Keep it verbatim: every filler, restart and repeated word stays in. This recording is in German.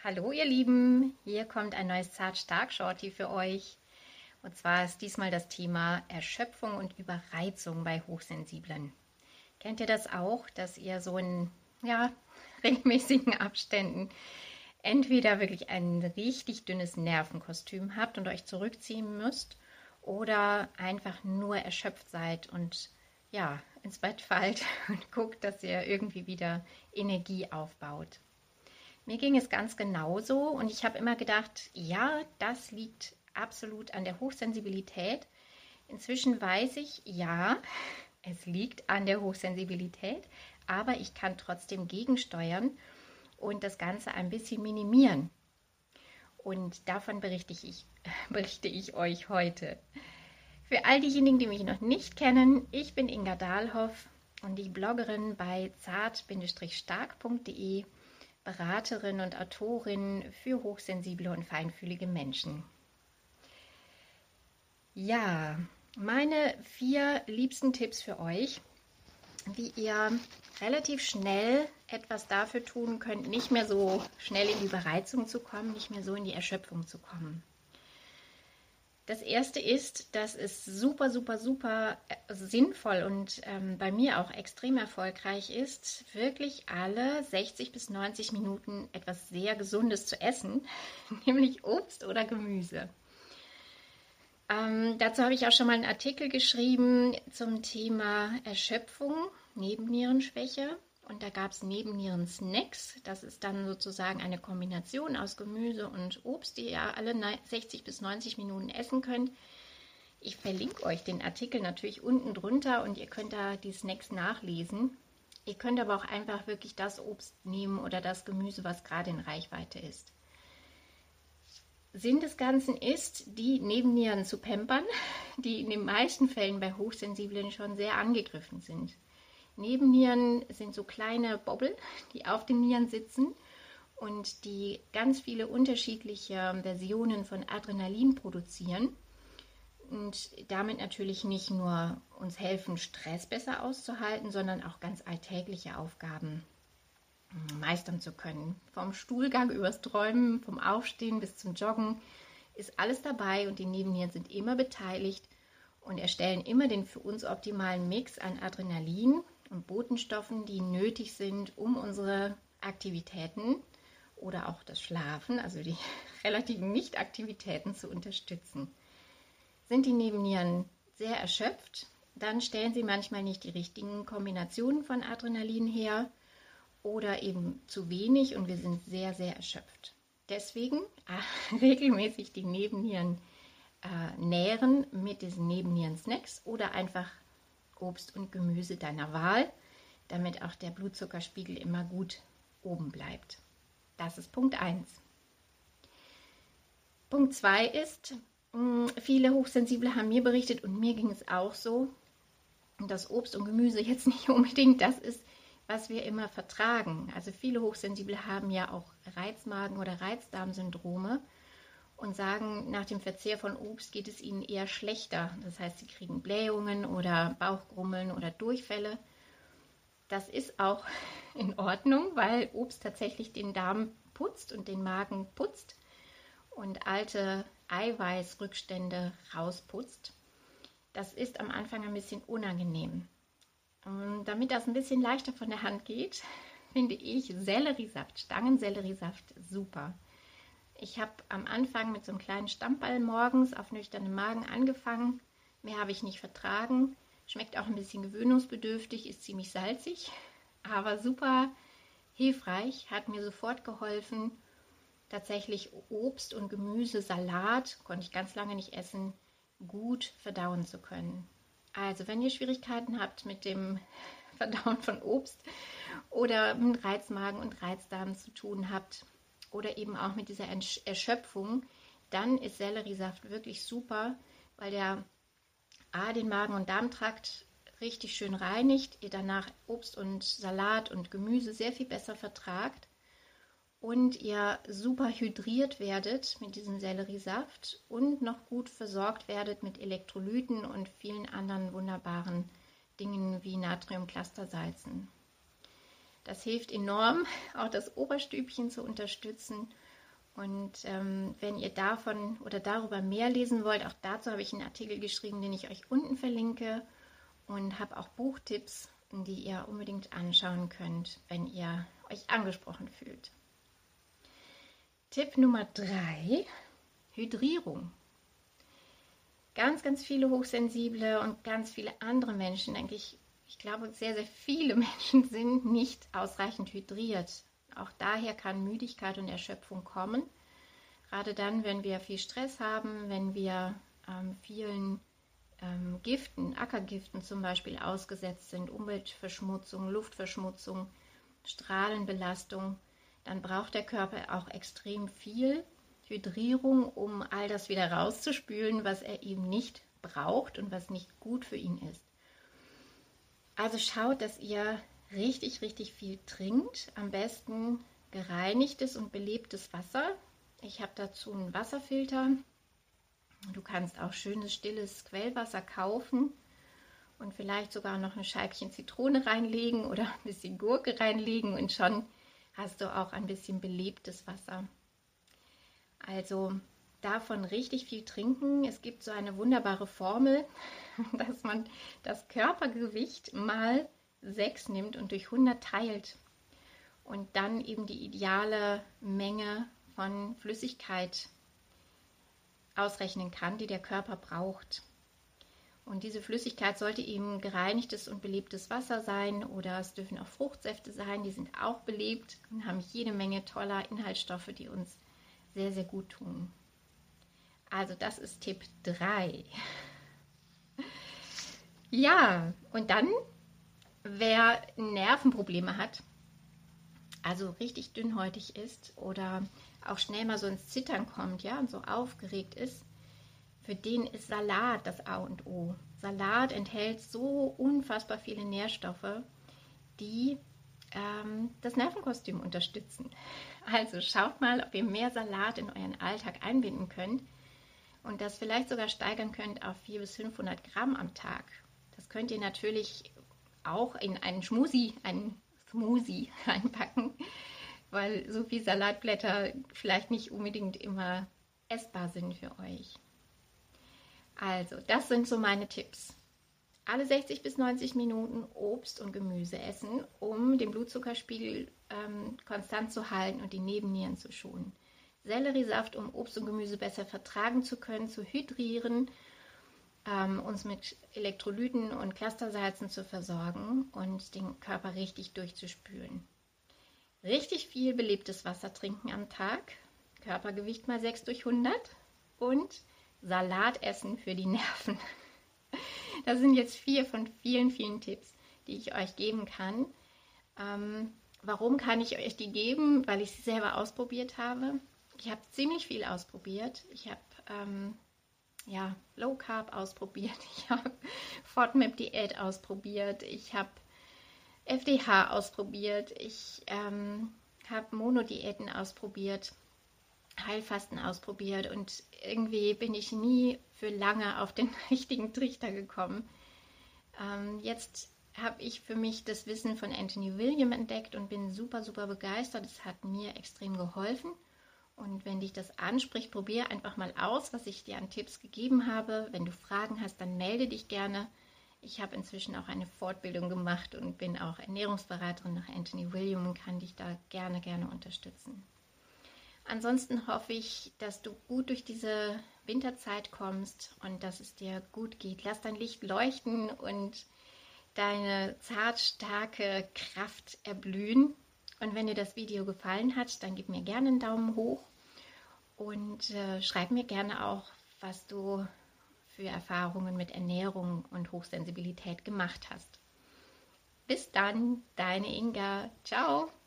Hallo ihr Lieben, hier kommt ein neues Zart-Stark-Shorty für euch. Und zwar ist diesmal das Thema Erschöpfung und Überreizung bei Hochsensiblen. Kennt ihr das auch, dass ihr so in ja, regelmäßigen Abständen entweder wirklich ein richtig dünnes Nervenkostüm habt und euch zurückziehen müsst oder einfach nur erschöpft seid und ja, ins Bett fallt und guckt, dass ihr irgendwie wieder Energie aufbaut? Mir ging es ganz genauso und ich habe immer gedacht, ja, das liegt absolut an der Hochsensibilität. Inzwischen weiß ich, ja, es liegt an der Hochsensibilität, aber ich kann trotzdem gegensteuern und das Ganze ein bisschen minimieren. Und davon berichte ich, berichte ich euch heute. Für all diejenigen, die mich noch nicht kennen, ich bin Inga Dahlhoff und die Bloggerin bei zart-stark punkt de, Beraterin und Autorin für hochsensible und feinfühlige Menschen. Ja, meine vier liebsten Tipps für euch, wie ihr relativ schnell etwas dafür tun könnt, nicht mehr so schnell in die Überreizung zu kommen, nicht mehr so in die Erschöpfung zu kommen. Das erste ist, dass es super, super, super sinnvoll und ähm, bei mir auch extrem erfolgreich ist, wirklich alle sechzig bis neunzig Minuten etwas sehr Gesundes zu essen, nämlich Obst oder Gemüse. Ähm, dazu habe ich auch schon mal einen Artikel geschrieben zum Thema Erschöpfung, Nebennierenschwäche. Und da gab es Nebennieren-Snacks. Das ist dann sozusagen eine Kombination aus Gemüse und Obst, die ihr alle sechzig bis neunzig Minuten essen könnt. Ich verlinke euch den Artikel natürlich unten drunter und ihr könnt da die Snacks nachlesen. Ihr könnt aber auch einfach wirklich das Obst nehmen oder das Gemüse, was gerade in Reichweite ist. Sinn des Ganzen ist, die Nebennieren zu pampern, die in den meisten Fällen bei Hochsensiblen schon sehr angegriffen sind. Nebennieren sind so kleine Bobbel, die auf den Nieren sitzen und die ganz viele unterschiedliche Versionen von Adrenalin produzieren und damit natürlich nicht nur uns helfen, Stress besser auszuhalten, sondern auch ganz alltägliche Aufgaben meistern zu können. Vom Stuhlgang übers Träumen, vom Aufstehen bis zum Joggen ist alles dabei und die Nebennieren sind immer beteiligt und erstellen immer den für uns optimalen Mix an Adrenalin und Botenstoffen, die nötig sind, um unsere Aktivitäten oder auch das Schlafen, also die relativen Nichtaktivitäten zu unterstützen. Sind die Nebennieren sehr erschöpft, dann stellen sie manchmal nicht die richtigen Kombinationen von Adrenalin her oder eben zu wenig und wir sind sehr, sehr erschöpft. Deswegen äh, regelmäßig die Nebennieren äh, nähren mit diesen Nebennieren-Snacks oder einfach Obst und Gemüse deiner Wahl, damit auch der Blutzuckerspiegel immer gut oben bleibt. Das ist Punkt eins. Punkt zwei ist, mh, viele Hochsensible haben mir berichtet und mir ging es auch so, dass Obst und Gemüse jetzt nicht unbedingt das ist, was wir immer vertragen. Also viele Hochsensible haben ja auch Reizmagen- oder Reizdarmsyndrome und sagen, nach dem Verzehr von Obst geht es ihnen eher schlechter. Das heißt, sie kriegen Blähungen oder Bauchgrummeln oder Durchfälle. Das ist auch in Ordnung, weil Obst tatsächlich den Darm putzt und den Magen putzt und alte Eiweißrückstände rausputzt. Das ist am Anfang ein bisschen unangenehm. Und damit das ein bisschen leichter von der Hand geht, finde ich Selleriesaft, Stangenselleriesaft super. Ich habe am Anfang mit so einem kleinen Stammball morgens auf nüchternen Magen angefangen. Mehr habe ich nicht vertragen. Schmeckt auch ein bisschen gewöhnungsbedürftig, ist ziemlich salzig, aber super hilfreich, hat mir sofort geholfen. Tatsächlich Obst und Gemüse, Salat, konnte ich ganz lange nicht essen, gut verdauen zu können. Also wenn ihr Schwierigkeiten habt mit dem Verdauen von Obst oder mit Reizmagen und Reizdarm zu tun habt, oder eben auch mit dieser Erschöpfung, dann ist Selleriesaft wirklich super, weil der A, den Magen- und Darmtrakt richtig schön reinigt, ihr danach Obst und Salat und Gemüse sehr viel besser vertragt und ihr super hydriert werdet mit diesem Selleriesaft und noch gut versorgt werdet mit Elektrolyten und vielen anderen wunderbaren Dingen wie Natriumclustersalzen. Das hilft enorm, auch das Oberstübchen zu unterstützen Und ähm, wenn ihr davon oder darüber mehr lesen wollt, auch dazu habe ich einen Artikel geschrieben, den ich euch unten verlinke und habe auch Buchtipps, die ihr unbedingt anschauen könnt, wenn ihr euch angesprochen fühlt. Tipp Nummer drei, Hydrierung. Ganz, ganz viele Hochsensible und ganz viele andere Menschen, denke ich, ich glaube, sehr, sehr viele Menschen sind nicht ausreichend hydriert. Auch daher kann Müdigkeit und Erschöpfung kommen. Gerade dann, wenn wir viel Stress haben, wenn wir ähm, vielen ähm, Giften, Ackergiften zum Beispiel ausgesetzt sind, Umweltverschmutzung, Luftverschmutzung, Strahlenbelastung, dann braucht der Körper auch extrem viel Hydrierung, um all das wieder rauszuspülen, was er eben nicht braucht und was nicht gut für ihn ist. Also schaut, dass ihr richtig, richtig viel trinkt. Am besten gereinigtes und belebtes Wasser. Ich habe dazu einen Wasserfilter. Du kannst auch schönes, stilles Quellwasser kaufen und vielleicht sogar noch ein Scheibchen Zitrone reinlegen oder ein bisschen Gurke reinlegen und schon hast du auch ein bisschen belebtes Wasser. Also davon richtig viel trinken. Es gibt so eine wunderbare Formel, dass man das Körpergewicht mal sechs nimmt und durch hundert teilt und dann eben die ideale Menge von Flüssigkeit ausrechnen kann, die der Körper braucht. Und diese Flüssigkeit sollte eben gereinigtes und belebtes Wasser sein oder es dürfen auch Fruchtsäfte sein, die sind auch belebt und haben jede Menge toller Inhaltsstoffe, die uns sehr, sehr gut tun. Also das ist Tipp drei. Ja, und dann, wer Nervenprobleme hat, also richtig dünnhäutig ist oder auch schnell mal so ins Zittern kommt, ja, und so aufgeregt ist, für den ist Salat das A und O. Salat enthält so unfassbar viele Nährstoffe, die ähm, das Nervenkostüm unterstützen. Also schaut mal, ob ihr mehr Salat in euren Alltag einbinden könnt und das vielleicht sogar steigern könnt auf vierhundert bis fünfhundert Gramm am Tag. Das könnt ihr natürlich auch in einen Schmusi, einen Smoothie reinpacken, weil so viel Salatblätter vielleicht nicht unbedingt immer essbar sind für euch. Also, das sind so meine Tipps. Alle sechzig bis neunzig Minuten Obst und Gemüse essen, um den Blutzuckerspiegel ähm, konstant zu halten und die Nebennieren zu schonen. Selleriesaft, um Obst und Gemüse besser vertragen zu können, zu hydrieren, ähm, uns mit Elektrolyten und Clustersalzen zu versorgen und den Körper richtig durchzuspülen. Richtig viel belebtes Wasser trinken am Tag, Körpergewicht mal sechs durch hundert und Salat essen für die Nerven. Das sind jetzt vier von vielen, vielen Tipps, die ich euch geben kann. Ähm, warum kann ich euch die geben? Weil ich sie selber ausprobiert habe. Ich habe ziemlich viel ausprobiert. Ich habe ähm, ja, Low Carb ausprobiert. Ich habe FODMAP-Diät ausprobiert. Ich habe F D H ausprobiert. Ich ähm, habe Monodiäten ausprobiert. Heilfasten ausprobiert und irgendwie bin ich nie für lange auf den richtigen Trichter gekommen. Ähm, jetzt habe ich für mich das Wissen von Anthony William entdeckt und bin super, super begeistert. Es hat mir extrem geholfen. Und wenn dich das anspricht, probier einfach mal aus, was ich dir an Tipps gegeben habe. Wenn du Fragen hast, dann melde dich gerne. Ich habe inzwischen auch eine Fortbildung gemacht und bin auch Ernährungsberaterin nach Anthony William und kann dich da gerne, gerne unterstützen. Ansonsten hoffe ich, dass du gut durch diese Winterzeit kommst und dass es dir gut geht. Lass dein Licht leuchten und deine zart starke Kraft erblühen. Und wenn dir das Video gefallen hat, dann gib mir gerne einen Daumen hoch und äh, schreib mir gerne auch, was du für Erfahrungen mit Ernährung und Hochsensibilität gemacht hast. Bis dann, deine Inga. Ciao.